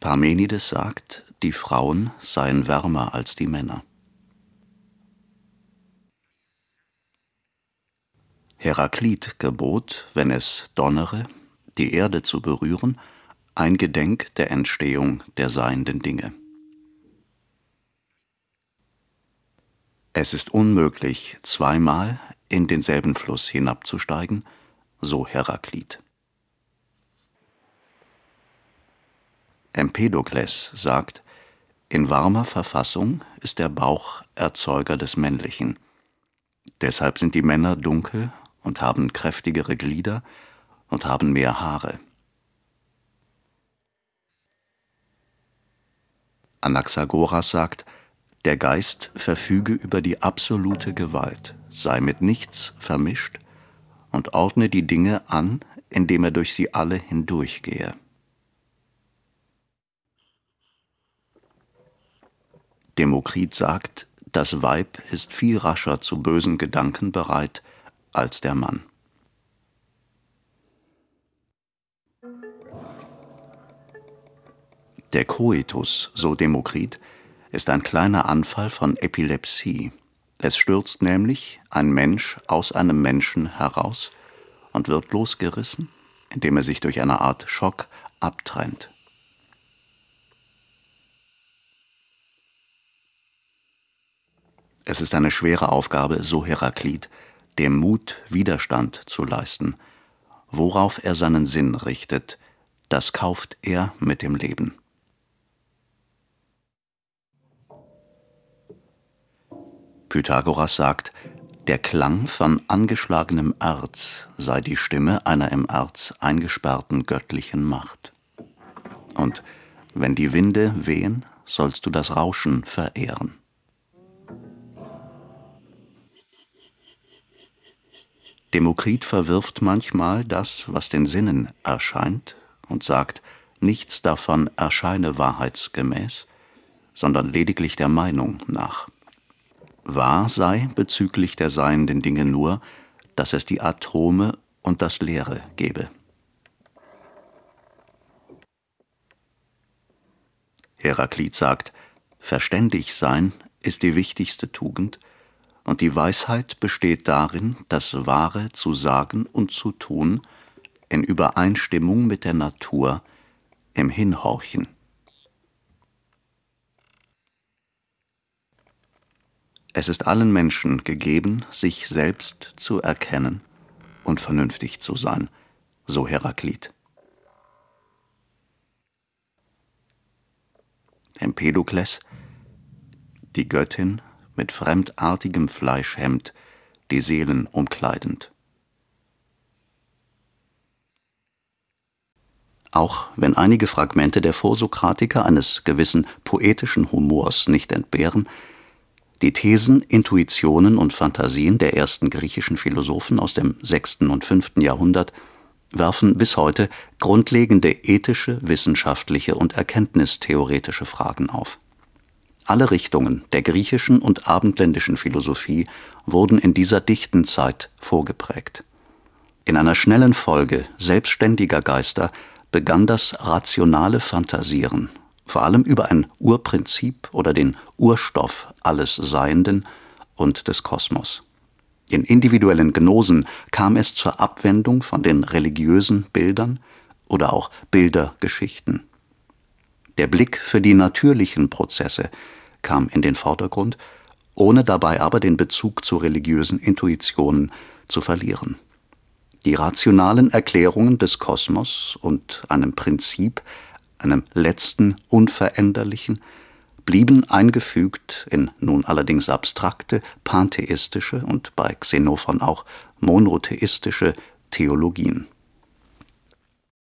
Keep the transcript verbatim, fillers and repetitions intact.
Parmenides sagt, die Frauen seien wärmer als die Männer. Heraklit gebot, wenn es donnere, die Erde zu berühren, eingedenk der Entstehung der seienden Dinge. Es ist unmöglich, zweimal in denselben Fluss hinabzusteigen, so Heraklit. Empedokles sagt, in warmer Verfassung ist der Bauch Erzeuger des Männlichen. Deshalb sind die Männer dunkel und haben kräftigere Glieder und haben mehr Haare. Anaxagoras sagt, der Geist verfüge über die absolute Gewalt, sei mit nichts vermischt und ordne die Dinge an, indem er durch sie alle hindurchgehe. Demokrit sagt, das Weib ist viel rascher zu bösen Gedanken bereit als der Mann. Der Koitus, so Demokrit, ist ein kleiner Anfall von Epilepsie. Es stürzt nämlich ein Mensch aus einem Menschen heraus und wird losgerissen, indem er sich durch eine Art Schock abtrennt. Es ist eine schwere Aufgabe, so Heraklit, dem Mut Widerstand zu leisten. Worauf er seinen Sinn richtet, das kauft er mit dem Leben. Pythagoras sagt, der Klang von angeschlagenem Erz sei die Stimme einer im Erz eingesperrten göttlichen Macht. Und wenn die Winde wehen, sollst du das Rauschen verehren. Demokrit verwirft manchmal das, was den Sinnen erscheint, und sagt, nichts davon erscheine wahrheitsgemäß, sondern lediglich der Meinung nach. Wahr sei bezüglich der seienden Dinge nur, dass es die Atome und das Leere gebe. Heraklit sagt, verständig sein ist die wichtigste Tugend, und die Weisheit besteht darin, das Wahre zu sagen und zu tun, in Übereinstimmung mit der Natur, im Hinhorchen. Es ist allen Menschen gegeben, sich selbst zu erkennen und vernünftig zu sein, so Heraklit. Empedokles, die Göttin mit fremdartigem Fleischhemd, die Seelen umkleidend. Auch wenn einige Fragmente der Vorsokratiker eines gewissen poetischen Humors nicht entbehren, die Thesen, Intuitionen und Fantasien der ersten griechischen Philosophen aus dem sechsten und fünften Jahrhundert werfen bis heute grundlegende ethische, wissenschaftliche und erkenntnistheoretische Fragen auf. Alle Richtungen der griechischen und abendländischen Philosophie wurden in dieser dichten Zeit vorgeprägt. In einer schnellen Folge selbstständiger Geister begann das rationale Phantasieren, vor allem über ein Urprinzip oder den Urstoff alles Seienden und des Kosmos. In individuellen Gnosen kam es zur Abwendung von den religiösen Bildern oder auch Bildergeschichten. Der Blick für die natürlichen Prozesse kam in den Vordergrund, ohne dabei aber den Bezug zu religiösen Intuitionen zu verlieren. Die rationalen Erklärungen des Kosmos und einem Prinzip, einem letzten, unveränderlichen, blieben eingefügt in nun allerdings abstrakte, pantheistische und bei Xenophon auch monotheistische Theologien.